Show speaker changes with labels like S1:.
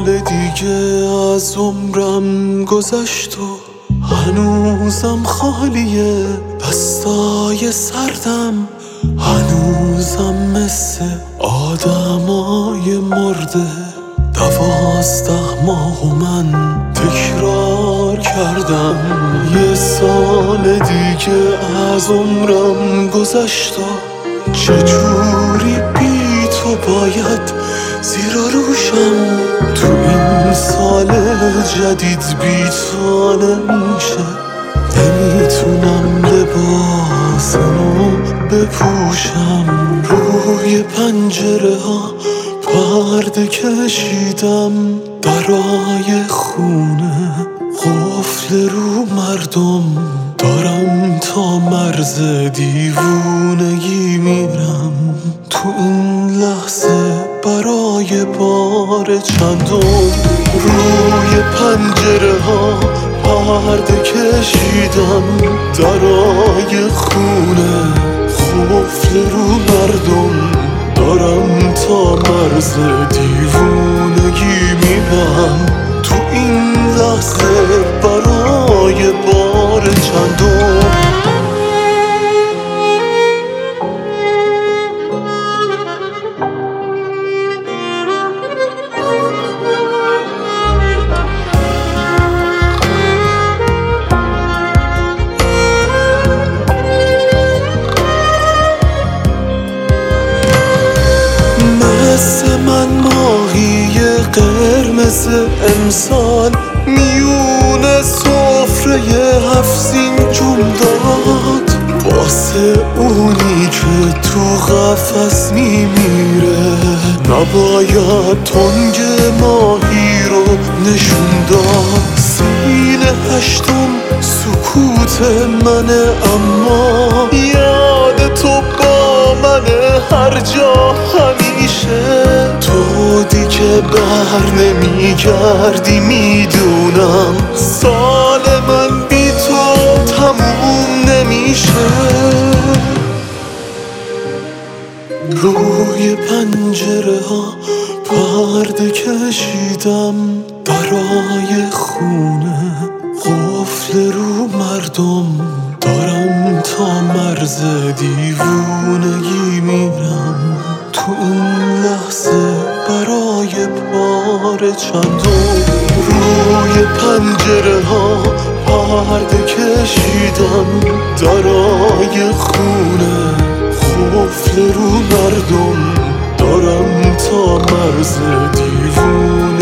S1: سال دیگه از عمرم گذشت و هنوزم خالیه، دستای سردم هنوزم مثل آدمای مرده. 12 ماه و من تکرار کردم یه سال دیگه از عمرم گذشت و چجوری بی تو باید زیر روشم. تو این سال جدید بی تو نمیشه، نمیتونم لباسمو بپوشم. روی پنجره ها پرده کشیدم، درای خونه قفل رو مردم. دارم تا مرز دیوونگی میرم، تو این لحظه برای بار چندم. روی پنجره ها پرده کشیدم، درای خونه قفل رو مردم. دارم تا مرز دیوونگی میرم، تو این لحظه برای بار چندم. مثل من ماهی قرمز امسال میونه سفره 7 سین جون داد، واسه اونی که تو قفس میمیره. نباید تنگ ماهی رو نشون داد. سینه 8 سکوت منه، اما یاد تو با منه هر جا همیشه. تو دیگه بر نمیگردی میدونم، سال من بی تو تموم نمیشه. روی پنجره ها پرده کشیدم، برای خونه قفل رو مردم. دارم تا مرز دیوونگی میرم، تو این لحظه برای بار چندم. روی پنجره ها پرده کشیدم، درای خونه قفل رو مردم. دارم تا مرز دیوون